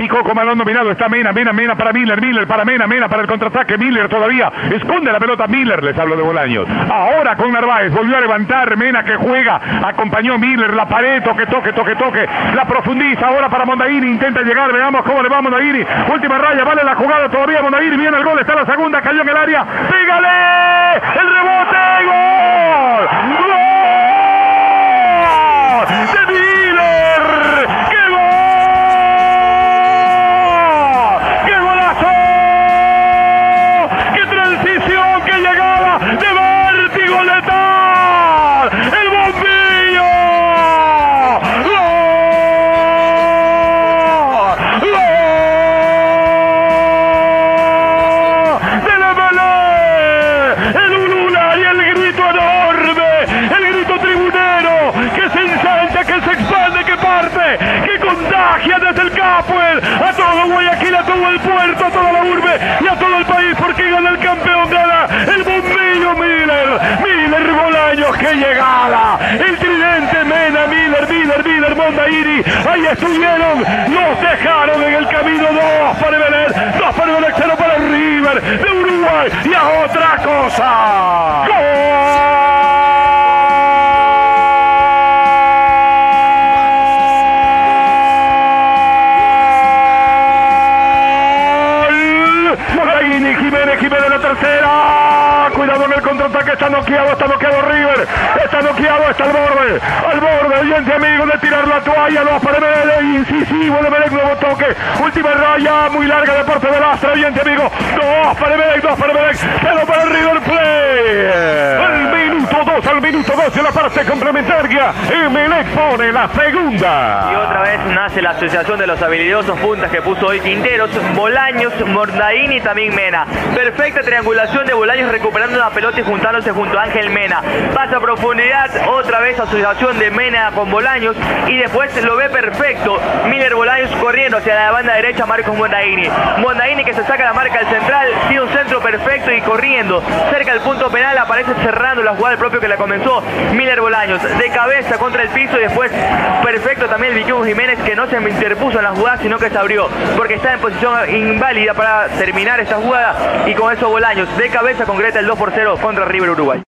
Picó con balón dominado, está Mena para Miller para Mena para el contraataque, Miller todavía, esconde la pelota Miller, les hablo de Bolaños. Ahora con Narváez, volvió a levantar, Mena que juega, acompañó Miller, la pared, toque, la profundiza, ahora para Mondaini, intenta llegar, veamos cómo le va a Mondaini, última raya, vale la jugada todavía, Mondaini, viene el gol, está la segunda, cayó en el área, ¡pégale! ¡El rebote! ¡Gol! ¡Gol! ¡De Miller! ¡Qué gol! ¡Qué golazo! ¡Qué transición! ¡Qué llegada de vértigo letal! ¡El bombillo! ¡Gol! ¡Gol! ¡De la Malé! ¡El ulular y el grito enorme! ¡El grito tribunero! ¡Que se ensancha, que se expande, que parte! ¡Que contagia desde el Capuel! ¡A todo Guayaquil, a todo el puerto, a toda la urbe y a todo el país! Porque gana el campeón, gana el bombillo Miller. Miller Bolaños, ¡qué llegada! El tridente Mena, Miller, Mondaini. Ahí estuvieron, los dejaron en el camino. 2 para Emelec, 0 para River de Uruguay. Y a otra cosa. ¡Gol! Jiménez la tercera, cuidado en el contraataque, está noqueado River, está noqueado, está al borde, oyente amigo, de tirar la toalla, 2 para Emelec, incisivo de Emelec, nuevo toque, última raya, muy larga de parte del Astra, oyente amigo, 2 para Emelec, 0 para River Plate. Al minuto 2 de la parte complementaria, Emelec pone la segunda. Y otra vez nace la asociación de los habilidosos puntas que puso hoy Quinteros, Bolaños, Mondaini y también Mena. Perfecta triangulación de Bolaños recuperando la pelota y juntándose junto a Ángel Mena. Pasa a profundidad, otra vez asociación de Mena con Bolaños y después lo ve perfecto. Miller Bolaños corriendo hacia la banda derecha, Marcos Mondaini. Mondaini que se saca la marca al central, tiene un centro perfecto y corriendo. Cerca del punto penal aparece cerrando la jugada del propio que la comenzó Miller Bolaños. De cabeza contra el piso y después perfecto también el Vikingo Jiménez que no se interpuso en la jugada sino que se abrió porque está en posición inválida para terminar esta jugada y con eso Bolaños de cabeza concreta el 2-0 contra River Uruguay.